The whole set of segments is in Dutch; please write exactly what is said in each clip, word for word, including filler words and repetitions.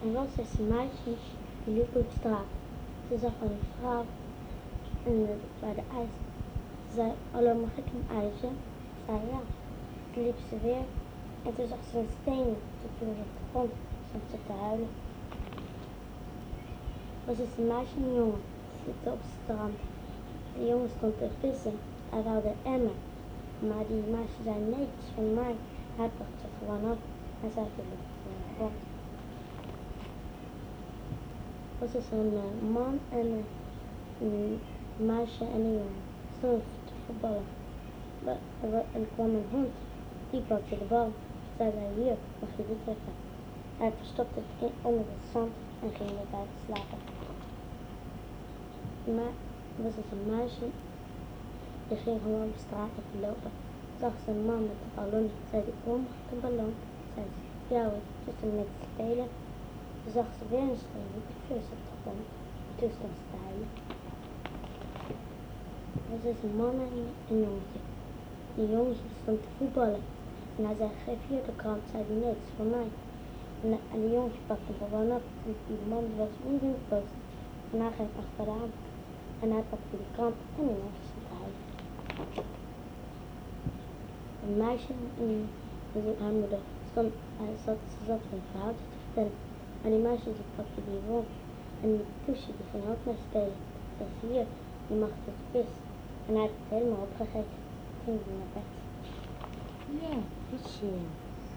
Er was dus een meisje die liep op straat. Ze zag een vrouw in de, bij de ijs. Ze zei, hallo, mag ik een ijsje? Ze zei ja. Toen liep ze weer en toen zag ze een steen. Toen viel ze op de grond. Stond ze te huilen. Er was dus een meisje en een jongen. Ze zitten op het strand. De jongen stond te vissen. Hij wilde emmer. Maar die meisje zei nee, het is van mij. Hij pakte er gewoon op en zij viel op de grond. Er was dus een uh, man en uh, een meisje en een jongen. Ze stonden te voetballen. En er kwam een hond. Die pakte de bal. Zij zei hier, mag je dit trekken? Hij verstopte het in, onder het zand en ging weer buiten slapen. Maar er was dus een meisje. Die ging gewoon op straat even lopen. Zag ze een man met een ballon. Zei die, oh, mag ik een ballon? Zei ze, ja hoor, ze stond mee te spelen. Toen zag ze weer een steen. Die viel ze op de grond. Toen stond ze te huilen. Er was dus een man en een jongetje. Die jongetje stond te voetballen. En hij zei, geef hier de krant. Zei hij, nee, het is voor mij. En, de, en die jongetje pakte hem gewoon op. En die man was ontzettend boos. En hij ging achteraan. En hij pakte de krant en die jongetje stond te huilen. Een meisje en, en haar moeder stond, hij zat, ze zat een verhaaltje te vertellen. En die meisje die pakte die wond. En die poesje die ging ook mee spelen. Ze zei, hier, je mag het vis. En hij heeft het helemaal opgegeten. Toen ging hij naar bed. Ja, wat schön.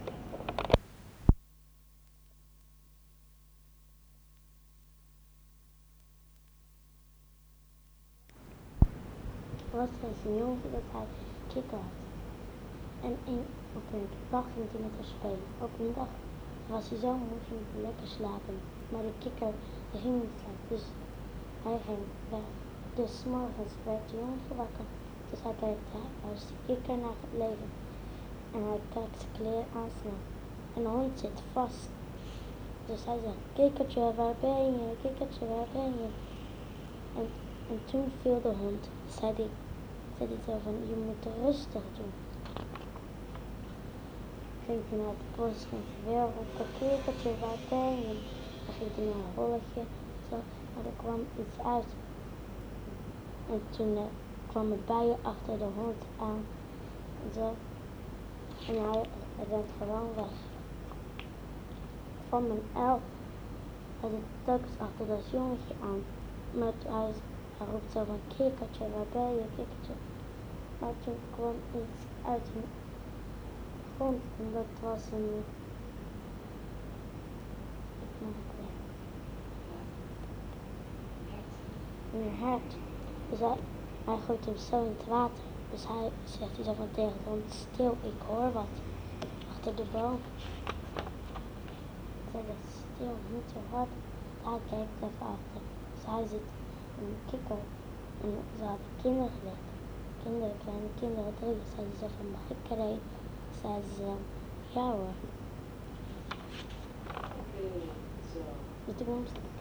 Er was dus een jongetje dat hij kikker had. En een, op een dag ging hij met haar spelen. Op een dag was hij zo moe, ging hij lekker slapen. Maar de kikker die ging niet slapen, dus hij ging weg. Dus 's morgens werd de jongetje wakker. Dus hij kijkt als de kikker naar het leven. En hij kijkt zijn kleren aanslaan. En de hond zit vast. Dus hij zegt, kikkertje, waar ben je? Kikkertje, waar ben je? En, en toen viel de hond. Zei hij, zei hij zo van, je moet rustig doen. Ging hij naar het bos, ging hij weer roepen, kikkertje, waar ben je? Dan ging hij naar een holletje, zo, maar er kwam iets uit. En toen uh, kwam een bijen achter de hond aan. En zo. En hij, hij rent gewoon weg. Van mijn elf. Hij zit telkens achter dat jongetje aan. Maar hij, hij roept zo van, kikkertje, waar ben je, kikkertje? Maar toen kwam iets uit de grond en dat was een, ik moet het weer, een hert. Dus hij, hij gooit hem zo in het water. Dus hij zegt hij zo van tegen de hond, stil, ik hoor wat. Achter de boom. Hij zegt, stil, niet zo hard. Hij kijkt even achter. Dus hij zit een kikker. En ze hadden kinderen gelegd. Kinderen, kleine kinderen, drie. Zeiden ze van, mag ik er een? Zeiden ze, ja hoor. De toekomst.